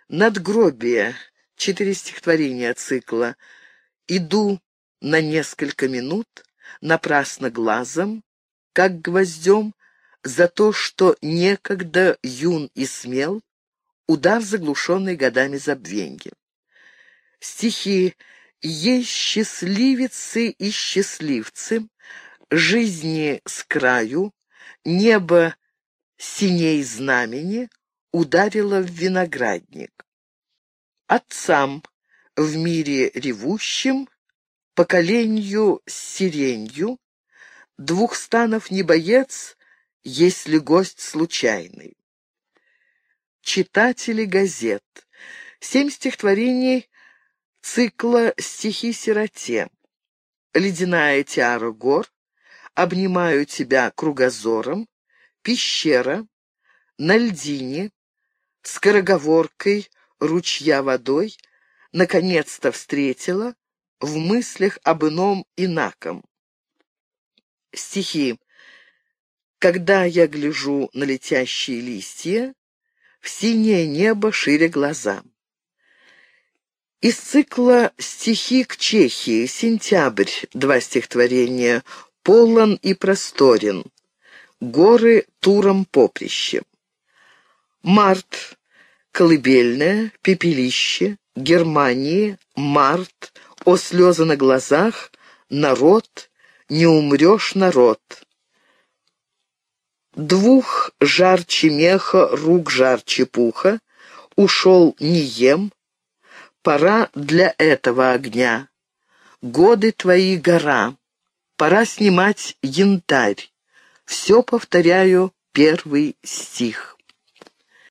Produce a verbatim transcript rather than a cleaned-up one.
Надгробие. Четыре стихотворения цикла. Иду на несколько минут, напрасно глазом, как гвоздем, за то, что некогда юн и смел, удар, заглушенный годами забвенья. Стихи. Есть счастливицы и счастливцы, жизни с краю, небо синей знамени ударило в виноградник. Отцам в мире ревущим, поколению с сиренью, двух станов не боец, если гость случайный. Читатели газет. Семь стихотворений цикла «Стихи сироте». «Ледяная тиара гор», «Обнимаю тебя кругозором», «Пещера», «На льдине», «Скороговоркой», «Ручья водой», «Наконец-то встретила», «В мыслях об ином инаком». Стихи. Когда я гляжу на летящие листья, в синее небо шире глаза. Из цикла «Стихи к Чехии», сентябрь, два стихотворения, полон и просторен, горы туром поприще. Март, колыбельная, пепелище, Германии, март, о слезы на глазах, народ, не умрешь, народ. Двух жарче меха, рук жарче пуха, ушел не ем, пора для этого огня. Годы твои гора, пора снимать янтарь. Все повторяю, первый стих.